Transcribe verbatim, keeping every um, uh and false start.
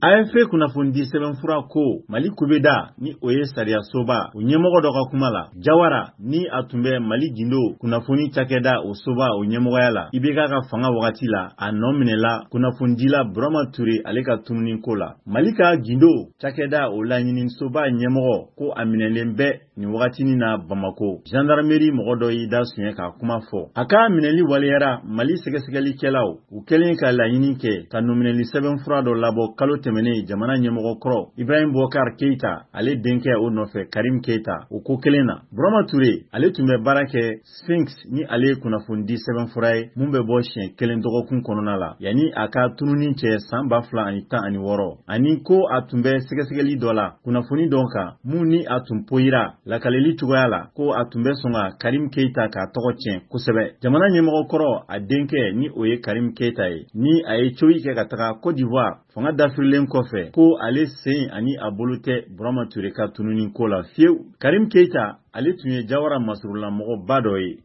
A F P kunnafoni sɛbɛn fura ko Mali kubeda ni o ye sariya soba o ɲɛmɔgɔ dɔ ka kuma la. Jawara ni a tun bɛ Mali gindo kunnafoni cakɛda o soba o ɲɛmɔgɔya la. I B K ka fanga wagati la a nɔ minɛla kunnafonidila Burama Ture ale ka tununi ko la. Mali ka gindo cakɛda o laɲini soba ɲɛmɔgɔ ko a minɛlen bɛ nin wagatinin na Bamako. Gendarmerie mɔgɔ dɔ y'i da suɲɛ ka kuma fɔ. A ka minɛli waliyara Mali sɛgɛsɛgɛlikɛlaw u kɛlen ka laɲini kɛ ka nominɛli sɛbɛn fura dɔ labɔ kalo tɛmɛnen jamana ɲɛmɔgɔ kɔrɔ Ibrahim Boubacar Keita ale denkɛ o nɔfɛ Karim Keita o ko kelen na. Burama Ture ale tun bɛ baara kɛ Sphinx ni ale ye kunnafonidi sɛbɛn fura ye mun bɛ bɔ siɲɛ kelen dɔgɔkun kɔnɔna la yanni a ka tununi cɛ san ba fila ani tan ani wɔɔrɔ ani ko a tun bɛ sɛgɛsɛgɛli dɔ la kunnafoni dɔ kan mun ni a tun poyira lakaleli cogoya la ko a tun bɛ sɔn ka Karim Keita ka tɔgɔ tiɲɛ kosɛbɛ. Jamana ɲɛmɔgɔ kɔrɔ a denkɛ ni o ye Karim Keita ye ni a ye coyi kɛ ka taga Côte d'Ivoire fanga dafirilen kɔfɛ ko ale sen ani a bolo tɛ Burama Ture ka tununi ko la fiyewu. Karim Keita ale tun ye Jawara masurula mɔgɔba dɔ ye.